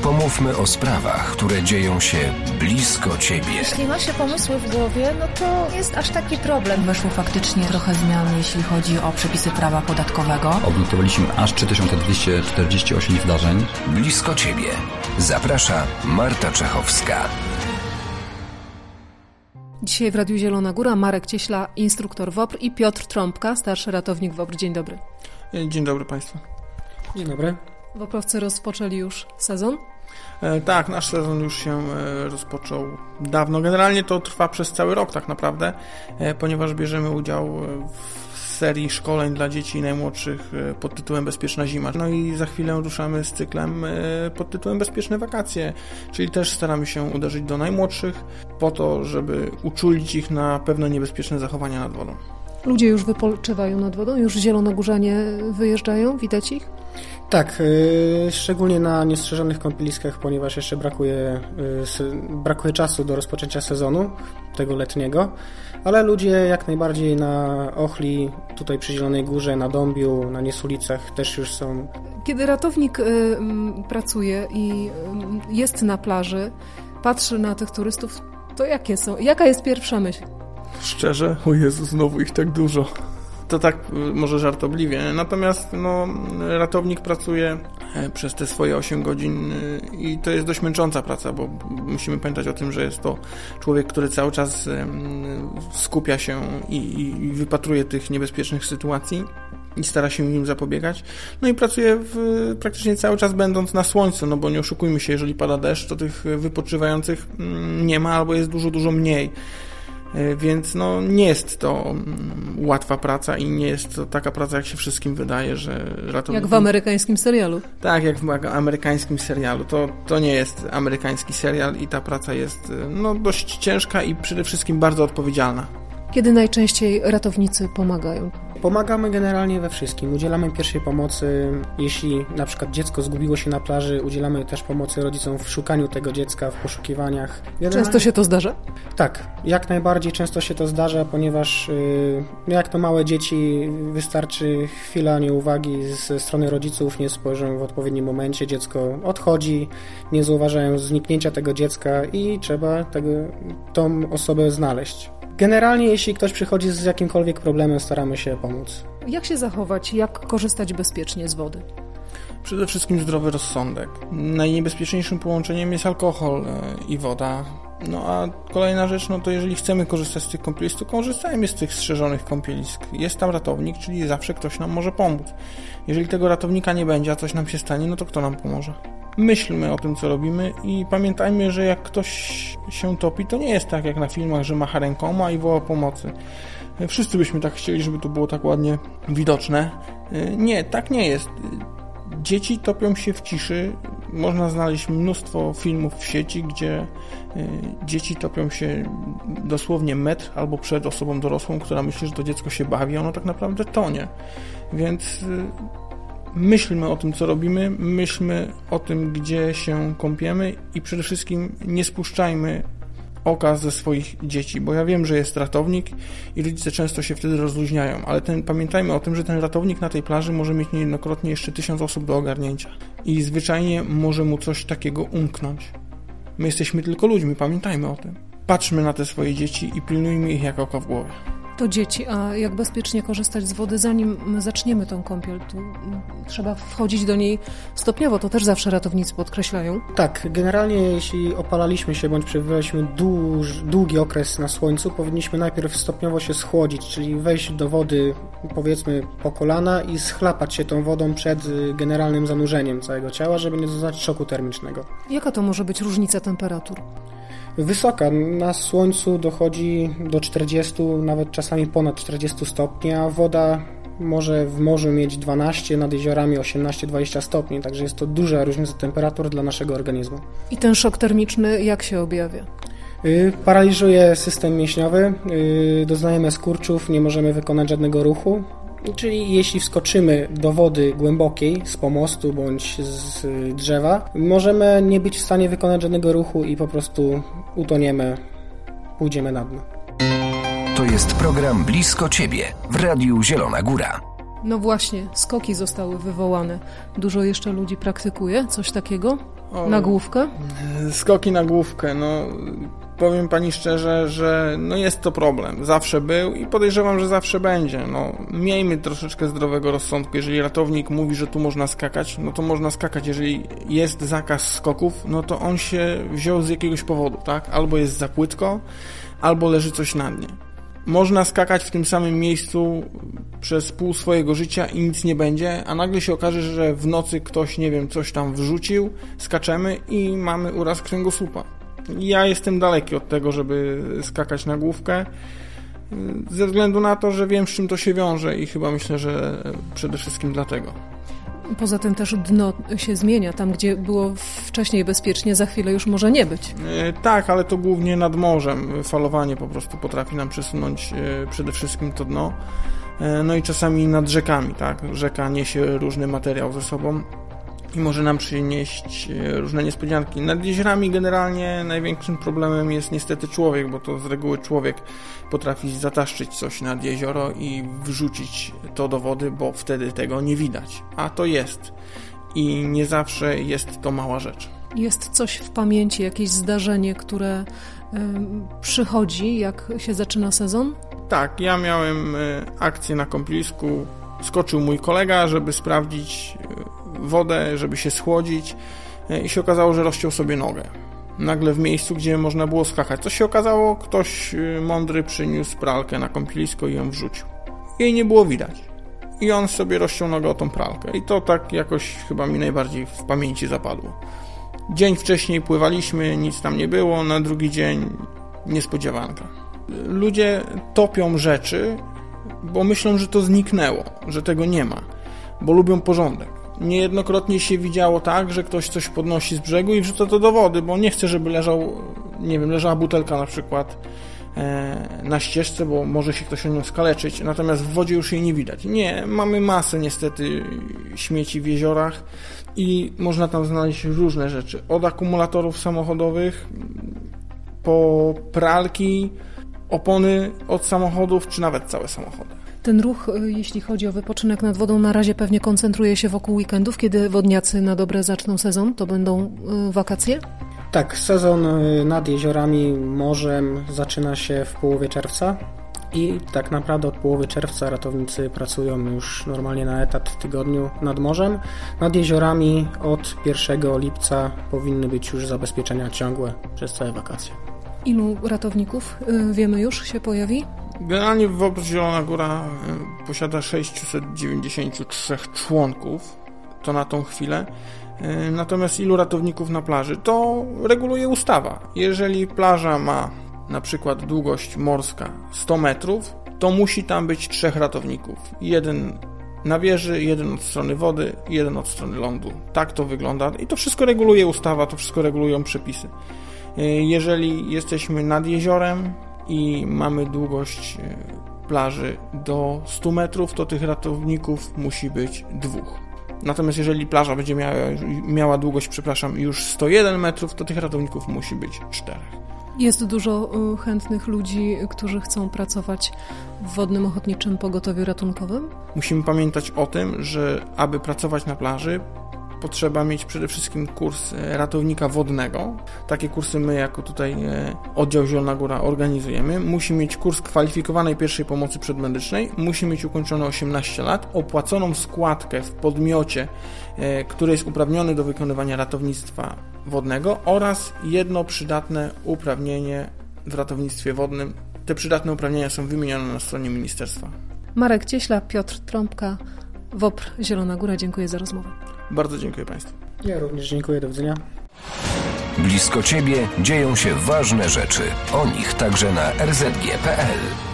Pomówmy o sprawach, które dzieją się blisko Ciebie. Jeśli ma się pomysły w głowie, no to jest aż taki problem. Weszło faktycznie trochę zmian, jeśli chodzi o przepisy prawa podatkowego. Odnotowaliśmy aż 3248 wydarzeń. Blisko Ciebie. Zaprasza Marta Czechowska. Dzisiaj w Radiu Zielona Góra Marek Cieśla, instruktor WOPR, i Piotr Trąbka, starszy ratownik WOPR. Dzień dobry. Dzień dobry Państwu. Dzień dobry. WOPR-owcy rozpoczęli już sezon? Tak, nasz sezon już się rozpoczął dawno. Generalnie to trwa przez cały rok tak naprawdę, ponieważ bierzemy udział w serii szkoleń dla dzieci najmłodszych pod tytułem Bezpieczna Zima. No i za chwilę ruszamy z cyklem pod tytułem Bezpieczne Wakacje, czyli też staramy się uderzyć do najmłodszych po to, żeby uczulić ich na pewne niebezpieczne zachowania nad wodą. Ludzie już wypoczywają nad wodą? Już zielonogórzanie wyjeżdżają? Widać ich? Tak, szczególnie na niestrzeżonych kąpieliskach, ponieważ jeszcze brakuje czasu do rozpoczęcia sezonu, tego letniego, ale ludzie jak najbardziej na Ochli, tutaj przy Zielonej Górze, na Dąbiu, na Niesulicach też już są. Kiedy ratownik pracuje i jest na plaży, patrzy na tych turystów, to jaka jest pierwsza myśl? Szczerze? O Jezu, znowu ich tak dużo. To tak może żartobliwie, natomiast ratownik pracuje przez te swoje 8 godzin i to jest dość męcząca praca, bo musimy pamiętać o tym, że jest to człowiek, który cały czas skupia się i wypatruje tych niebezpiecznych sytuacji i stara się im zapobiegać. No i pracuje praktycznie cały czas będąc na słońcu, no bo nie oszukujmy się, jeżeli pada deszcz, to tych wypoczywających nie ma albo jest dużo, dużo mniej. Więc nie jest to łatwa praca i nie jest to taka praca, jak się wszystkim wydaje, że ratownik... Jak w amerykańskim serialu. Tak, jak w amerykańskim serialu. To nie jest amerykański serial i ta praca jest dość ciężka i przede wszystkim bardzo odpowiedzialna. Kiedy najczęściej ratownicy pomagają? Pomagamy generalnie we wszystkim. Udzielamy pierwszej pomocy. Jeśli na przykład dziecko zgubiło się na plaży, udzielamy też pomocy rodzicom w szukaniu tego dziecka, w poszukiwaniach. Często się to zdarza? Tak, jak najbardziej często się to zdarza, ponieważ jak to małe dzieci, wystarczy chwila nieuwagi ze strony rodziców, nie spojrzą w odpowiednim momencie, dziecko odchodzi, nie zauważają zniknięcia tego dziecka i trzeba tą osobę znaleźć. Generalnie, jeśli ktoś przychodzi z jakimkolwiek problemem, staramy się pomóc. Jak się zachować? Jak korzystać bezpiecznie z wody? Przede wszystkim zdrowy rozsądek. Najniebezpieczniejszym połączeniem jest alkohol i woda. A kolejna rzecz, to jeżeli chcemy korzystać z tych kąpielisk, to korzystajmy z tych strzeżonych kąpielisk. Jest tam ratownik, czyli zawsze ktoś nam może pomóc. Jeżeli tego ratownika nie będzie, a coś nam się stanie, to kto nam pomoże? Myślmy o tym, co robimy i pamiętajmy, że jak ktoś się topi, to nie jest tak jak na filmach, że macha rękoma i woła pomocy. Wszyscy byśmy tak chcieli, żeby to było tak ładnie widoczne. Nie, tak nie jest. Dzieci topią się w ciszy. Można znaleźć mnóstwo filmów w sieci, gdzie dzieci topią się dosłownie metr albo przed osobą dorosłą, która myśli, że to dziecko się bawi, a ono tak naprawdę tonie. Więc myślmy o tym, co robimy, myślmy o tym, gdzie się kąpiemy i przede wszystkim nie spuszczajmy oka ze swoich dzieci, bo ja wiem, że jest ratownik i rodzice często się wtedy rozluźniają, ale pamiętajmy o tym, że ten ratownik na tej plaży może mieć niejednokrotnie jeszcze 1000 osób do ogarnięcia i zwyczajnie może mu coś takiego umknąć. My jesteśmy tylko ludźmi, pamiętajmy o tym. Patrzmy na te swoje dzieci i pilnujmy ich jak oka w głowie. To dzieci, a jak bezpiecznie korzystać z wody, zanim zaczniemy tą kąpiel? Tu trzeba wchodzić do niej stopniowo, to też zawsze ratownicy podkreślają. Tak, generalnie jeśli opalaliśmy się bądź przebywaliśmy długi okres na słońcu, powinniśmy najpierw stopniowo się schłodzić, czyli wejść do wody powiedzmy po kolana i schlapać się tą wodą przed generalnym zanurzeniem całego ciała, żeby nie doznać szoku termicznego. Jaka to może być różnica temperatur? Wysoka. Na słońcu dochodzi do 40, nawet czasami ponad 40 stopni, a woda może w morzu mieć 12, nad jeziorami 18-20 stopni, także jest to duża różnica temperatur dla naszego organizmu. I ten szok termiczny jak się objawia? Paraliżuje system mięśniowy, doznajemy skurczów, nie możemy wykonać żadnego ruchu. Czyli jeśli wskoczymy do wody głębokiej z pomostu bądź z drzewa, możemy nie być w stanie wykonać żadnego ruchu i po prostu utoniemy, pójdziemy na dno. To jest program Blisko Ciebie w Radiu Zielona Góra. No właśnie, skoki zostały wywołane. Dużo jeszcze ludzi praktykuje coś takiego? Na główkę? Skoki na główkę, powiem pani szczerze, że jest to problem. Zawsze był i podejrzewam, że zawsze będzie. Miejmy troszeczkę zdrowego rozsądku. Jeżeli ratownik mówi, że tu można skakać, to można skakać. Jeżeli jest zakaz skoków, to on się wziął z jakiegoś powodu, tak? Albo jest za płytko, albo leży coś na dnie. Można skakać w tym samym miejscu przez pół swojego życia i nic nie będzie, a nagle się okaże, że w nocy ktoś, coś tam wrzucił, skaczemy i mamy uraz kręgosłupa. Ja jestem daleki od tego, żeby skakać na główkę, ze względu na to, że wiem, z czym to się wiąże i chyba myślę, że przede wszystkim dlatego. Poza tym też dno się zmienia. Tam, gdzie było wcześniej bezpiecznie, za chwilę już może nie być. Tak, ale to głównie nad morzem. Falowanie po prostu potrafi nam przesunąć przede wszystkim to dno. I czasami nad rzekami, tak? Rzeka niesie różny materiał ze sobą i może nam przynieść różne niespodzianki. Nad jeziorami generalnie największym problemem jest niestety człowiek, bo to z reguły człowiek potrafi zataszczyć coś nad jezioro i wrzucić to do wody, bo wtedy tego nie widać. A to jest. I nie zawsze jest to mała rzecz. Jest coś w pamięci, jakieś zdarzenie, które przychodzi, jak się zaczyna sezon? Tak, ja miałem akcję na kąpielisku. Skoczył mój kolega, żeby sprawdzić wodę, żeby się schłodzić i się okazało, że rozciął sobie nogę. Nagle w miejscu, gdzie można było skakać. Co się okazało? Ktoś mądry przyniósł pralkę na kąpielisko i ją wrzucił. Jej nie było widać. I on sobie rozciął nogę o tą pralkę. I to tak jakoś chyba mi najbardziej w pamięci zapadło. Dzień wcześniej pływaliśmy, nic tam nie było, na drugi dzień niespodziewanka. Ludzie topią rzeczy, bo myślą, że to zniknęło, że tego nie ma, bo lubią porządek. Niejednokrotnie się widziało tak, że ktoś coś podnosi z brzegu i wrzuca to do wody, bo nie chce, żeby leżała butelka na przykład na ścieżce, bo może się ktoś o nią skaleczyć, natomiast w wodzie już jej nie widać. Nie, mamy masę niestety śmieci w jeziorach i można tam znaleźć różne rzeczy. Od akumulatorów samochodowych po pralki, opony od samochodów, czy nawet całe samochody. Ten ruch, jeśli chodzi o wypoczynek nad wodą, na razie pewnie koncentruje się wokół weekendów. Kiedy wodniacy na dobre zaczną sezon, to będą wakacje? Tak, sezon nad jeziorami, morzem zaczyna się w połowie czerwca i tak naprawdę od połowy czerwca ratownicy pracują już normalnie na etat w tygodniu nad morzem. Nad jeziorami od 1 lipca powinny być już zabezpieczenia ciągłe przez całe wakacje. Ilu ratowników, wiemy już, się pojawi? Generalnie WOPR Zielona Góra posiada 693 członków, to na tą chwilę. Natomiast ilu ratowników na plaży, to reguluje ustawa. Jeżeli plaża ma na przykład długość morska 100 metrów, to musi tam być 3 ratowników. Jeden na wieży, jeden od strony wody, jeden od strony lądu. Tak to wygląda i to wszystko reguluje ustawa, to wszystko regulują przepisy. Jeżeli jesteśmy nad jeziorem i mamy długość plaży do 100 metrów, to tych ratowników musi być 2. Natomiast jeżeli plaża będzie miała długość, już 101 metrów, to tych ratowników musi być 4. Jest dużo chętnych ludzi, którzy chcą pracować w Wodnym Ochotniczym Pogotowiu Ratunkowym? Musimy pamiętać o tym, że aby pracować na plaży, potrzeba mieć przede wszystkim kurs ratownika wodnego. Takie kursy my jako tutaj oddział Zielona Góra organizujemy. Musi mieć kurs kwalifikowanej pierwszej pomocy przedmedycznej, musi mieć ukończone 18 lat, opłaconą składkę w podmiocie, który jest uprawniony do wykonywania ratownictwa wodnego oraz jedno przydatne uprawnienie w ratownictwie wodnym. Te przydatne uprawnienia są wymienione na stronie ministerstwa. Marek Cieśla, Piotr Trąbka, WOPR Zielona Góra. Dziękuję za rozmowę. Bardzo dziękuję Państwu. Ja również dziękuję, do widzenia. Blisko Ciebie dzieją się ważne rzeczy. O nich także na rzg.pl.